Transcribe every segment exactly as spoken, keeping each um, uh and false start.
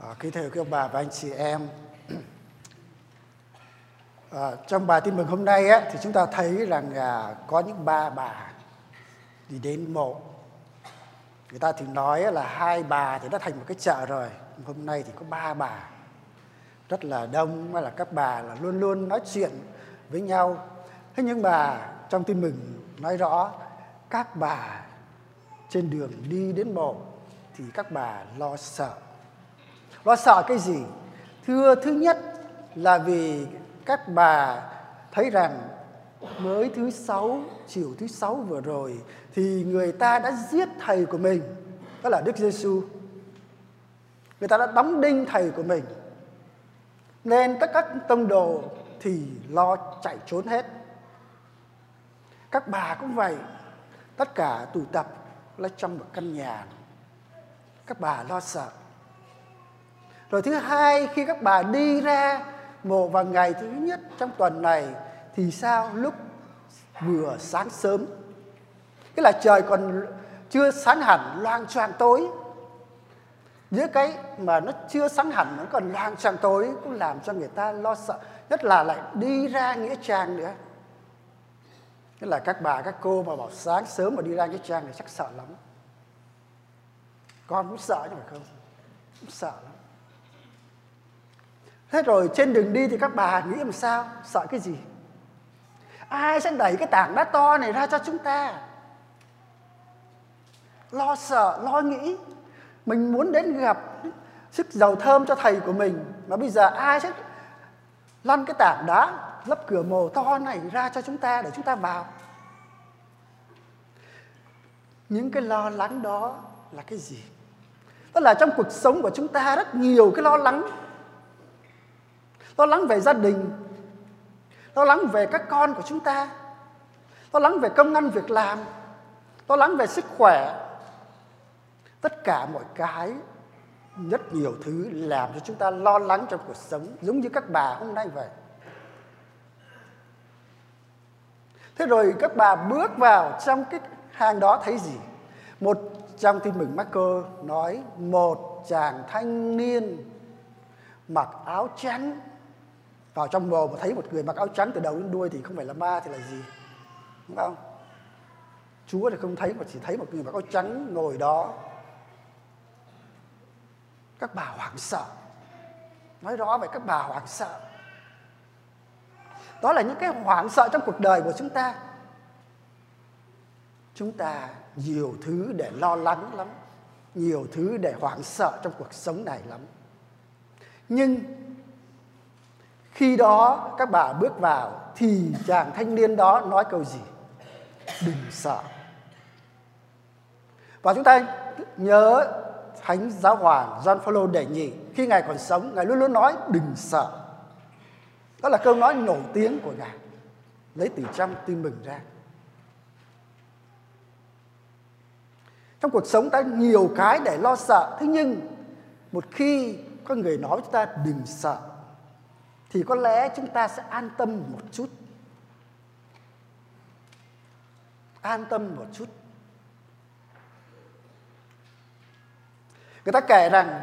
À, kính thưa các bà và anh chị em, à, trong bài tin mừng hôm nay á, thì chúng ta thấy rằng à, có những ba bà đi đến mộ. Người ta thì nói là hai bà thì đã thành một cái chợ rồi, hôm nay thì có ba bà rất là đông, mà là các bà là luôn luôn nói chuyện với nhau. Thế nhưng mà trong tin mừng nói rõ các bà trên đường đi đến mộ thì các bà lo sợ. Lo sợ cái gì? Thưa, thứ nhất là vì các bà thấy rằng mới thứ sáu, chiều thứ sáu vừa rồi thì người ta đã giết thầy của mình, đó là Đức Giêsu. Người ta đã đóng đinh thầy của mình, nên tất các tông đồ thì lo chạy trốn hết. Các bà cũng vậy, tất cả tụ tập là trong một căn nhà. Các bà lo sợ. Rồi thứ hai, khi các bà đi ra mộ vào ngày thứ nhất trong tuần này thì sao? Lúc vừa sáng sớm, cái là trời còn chưa sáng hẳn, loang choang tối. Giữa cái mà nó chưa sáng hẳn, nó còn loang choang tối cũng làm cho người ta lo sợ. Nhất là lại đi ra nghĩa trang nữa. Tức là các bà, các cô mà bảo sáng sớm mà đi ra nghĩa trang thì chắc sợ lắm. Con cũng sợ chứ phải không? Cũng sợ lắm. Thế rồi trên đường đi thì các bà nghĩ làm sao? Sợ cái gì? Ai sẽ đẩy cái tảng đá to này ra cho chúng ta? Lo sợ, lo nghĩ. Mình muốn đến gặp sức dầu thơm cho thầy của mình, mà bây giờ ai sẽ lăn cái tảng đá lấp cửa mồ to này ra cho chúng ta để chúng ta vào? Những cái lo lắng đó là cái gì? Đó là trong cuộc sống của chúng ta rất nhiều cái lo lắng. Lo lắng về gia đình, lo lắng về các con của chúng ta, lo lắng về công ăn việc làm, lo lắng về sức khỏe. Tất cả mọi cái, rất nhiều thứ làm cho chúng ta lo lắng trong cuộc sống, giống như các bà hôm nay vậy. Thế rồi các bà bước vào trong cái hàng đó thấy gì? Một trong tin mừng Marco nói một chàng thanh niên mặc áo trắng. Vào trong mồ mà thấy một người mặc áo trắng từ đầu đến đuôi thì không phải là ma thì là gì? Đúng không? Chúa thì không thấy, mà chỉ thấy một người mặc áo trắng ngồi đó. Các bà hoảng sợ. Nói rõ vậy, các bà hoảng sợ. Đó là những cái hoảng sợ trong cuộc đời của chúng ta. Chúng ta nhiều thứ để lo lắng lắm, nhiều thứ để hoảng sợ trong cuộc sống này lắm. Nhưng khi đó các bà bước vào thì chàng thanh niên đó nói câu gì? Đừng sợ. Và chúng ta nhớ Thánh Giáo Hoàng Gioan Phaolô đệ nhị, khi Ngài còn sống, Ngài luôn luôn nói đừng sợ. Đó là câu nói nổi tiếng của Ngài, lấy từ trong tin mừng ra. Trong cuộc sống ta nhiều cái để lo sợ. Thế nhưng một khi có người nói với chúng ta đừng sợ thì có lẽ chúng ta sẽ an tâm một chút. An tâm một chút. Người ta kể rằng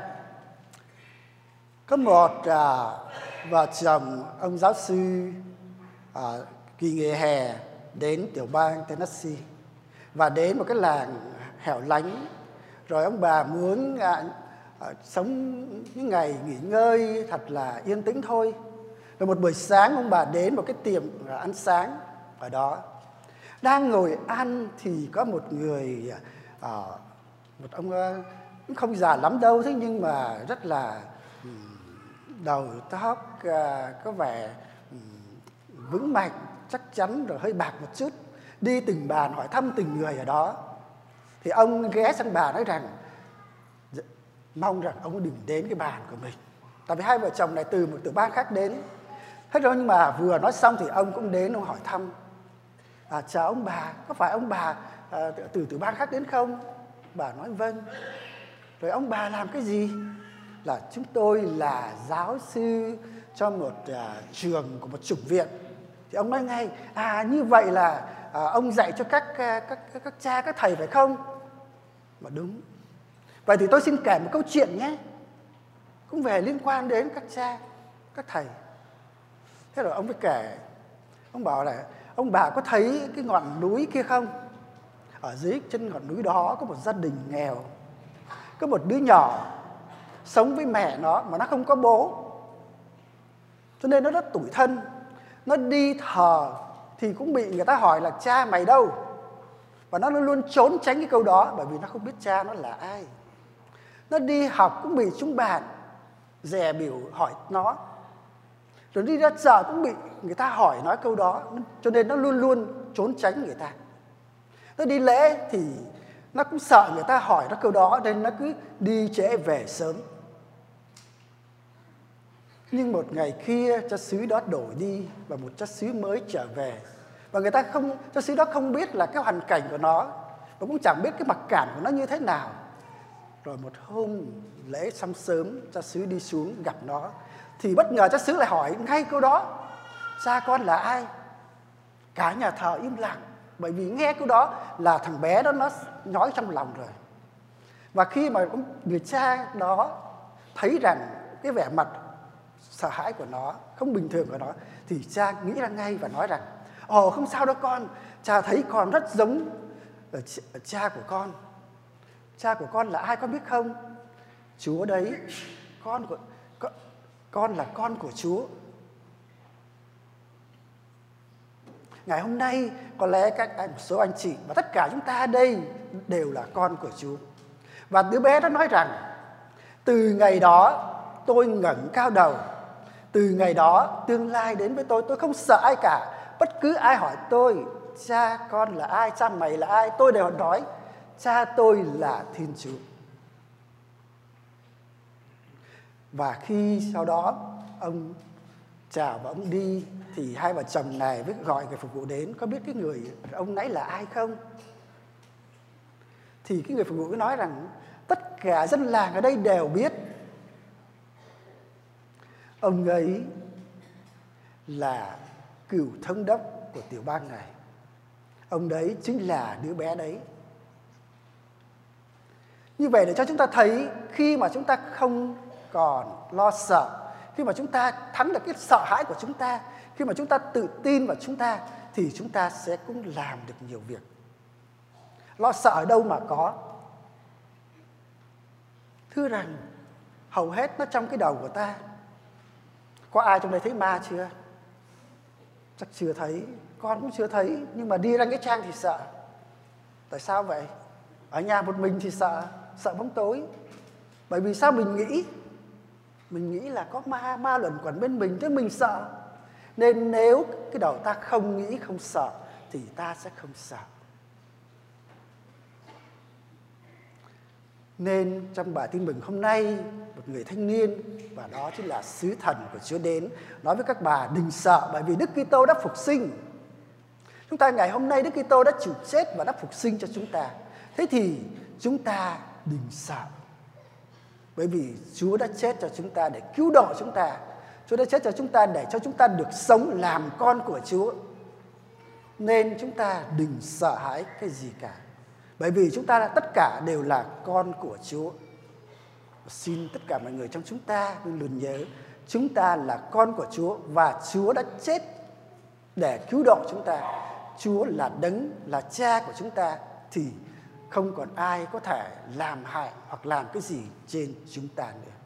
có một à, vợ chồng ông giáo sư à, kỳ nghỉ hè đến tiểu bang Tennessee và đến một cái làng hẻo lánh. Rồi ông bà muốn à, à, sống những ngày nghỉ ngơi thật là yên tĩnh thôi. Rồi một buổi sáng ông bà đến một cái tiệm ăn sáng ở đó. Đang ngồi ăn thì có một người, à, một ông cũng không già lắm đâu, thế nhưng mà rất là đầu tóc à, có vẻ vững mạnh, chắc chắn, rồi hơi bạc một chút. Đi từng bàn hỏi thăm từng người ở đó. Thì ông ghé sang bà nói rằng mong rằng ông đừng đến cái bàn của mình, tại vì hai vợ chồng này từ một tiểu bang khác đến. Thế rồi nhưng mà vừa nói xong thì ông cũng đến, ông hỏi thăm. À, chào ông bà, có phải ông bà à, từ tiểu bang khác đến không? Bà nói vâng. Rồi ông bà làm cái gì? Là chúng tôi là giáo sư cho một à, trường của một chủng viện. Thì ông nói ngay, à như vậy là à, ông dạy cho các, các, các, các cha, các thầy phải không? Mà đúng. Vậy thì tôi xin kể một câu chuyện nhé. cũng về liên quan đến các cha, các thầy. Thế rồi ông mới kể, ông bảo là ông bà có thấy cái ngọn núi kia không? Ở dưới chân ngọn núi đó có một gia đình nghèo, có một đứa nhỏ sống với mẹ nó mà nó không có bố, cho nên nó rất tủi thân. Nó đi thờ thì cũng bị người ta hỏi là cha mày đâu, và nó luôn trốn tránh cái câu đó bởi vì nó không biết cha nó là ai. Nó đi học cũng bị chúng bạn dè bỉu hỏi nó, rồi đi ra chợ cũng bị người ta hỏi nói câu đó, cho nên nó luôn luôn trốn tránh người ta. Nó đi lễ thì nó cũng sợ người ta hỏi nó câu đó, nên nó cứ đi trễ về sớm. Nhưng một ngày kia cha xứ đó đổi đi và một cha xứ mới trở về, và người ta không, cha xứ đó không biết là cái hoàn cảnh của nó, và cũng chẳng biết cái mặc cảm của nó như thế nào. Rồi một hôm lễ xong sớm, cha xứ đi xuống gặp nó, thì bất ngờ cha xứ lại hỏi ngay câu đó: cha con là ai? Cả nhà thờ im lặng, bởi vì nghe câu đó là thằng bé đó nó nói trong lòng rồi. Và khi mà người cha đó thấy rằng cái vẻ mặt sợ hãi của nó, không bình thường của nó, thì cha nghĩ ra ngay và nói rằng: ồ, không sao đâu con, cha thấy con rất giống cha của con. Cha của con là ai con biết không? Chúa đấy, con của con, con là con của Chúa. Ngày hôm nay có lẽ các một số anh chị và tất cả chúng ta ở đây đều là con của Chúa. Và đứa bé đó nói rằng: từ ngày đó tôi ngẩng cao đầu, từ ngày đó tương lai đến với tôi, tôi không sợ ai cả. Bất cứ ai hỏi tôi cha con là ai, cha mày là ai, tôi đều nói cha tôi là Thiên Chúa. Và khi sau đó ông chào và ông đi, thì hai vợ chồng này với gọi người phục vụ đến: có biết cái người ông nãy là ai không? Thì cái người phục vụ mới nói rằng tất cả dân làng ở đây đều biết. Ông ấy là cựu thống đốc của tiểu bang này. Ông đấy chính là đứa bé đấy. Như vậy để cho chúng ta thấy, khi mà chúng ta không còn lo sợ, khi mà chúng ta thắng được cái sợ hãi của chúng ta, khi mà chúng ta tự tin vào chúng ta, thì chúng ta sẽ cũng làm được nhiều việc. Lo sợ ở đâu mà có? Thưa rằng hầu hết nó trong cái đầu của ta. Có ai trong đây thấy ma chưa? Chắc chưa thấy, con cũng chưa thấy. Nhưng mà đi ra cái trang thì sợ. Tại sao vậy? Ở nhà một mình thì sợ, sợ bóng tối. Bởi vì sao mình nghĩ? Mình nghĩ là có ma, ma luẩn quẩn bên mình, chứ mình sợ. Nên nếu cái đầu ta không nghĩ, không sợ, thì ta sẽ không sợ. Nên trong bài tin mừng hôm nay, một người thanh niên, và đó chính là sứ thần của Chúa đến, nói với các bà: đừng sợ, bởi vì Đức Kitô đã phục sinh. Chúng ta ngày hôm nay Đức Kitô đã chịu chết và đã phục sinh cho chúng ta. Thế thì chúng ta đừng sợ. Bởi vì Chúa đã chết cho chúng ta để cứu độ chúng ta. Chúa đã chết cho chúng ta để cho chúng ta được sống làm con của Chúa. Nên chúng ta đừng sợ hãi cái gì cả. Bởi vì chúng ta tất cả đều là con của Chúa. Xin tất cả mọi người trong chúng ta luôn nhớ, chúng ta là con của Chúa và Chúa đã chết để cứu độ chúng ta. Chúa là đấng, là cha của chúng ta, thì không còn ai có thể làm hại hoặc làm cái gì trên chúng ta nữa.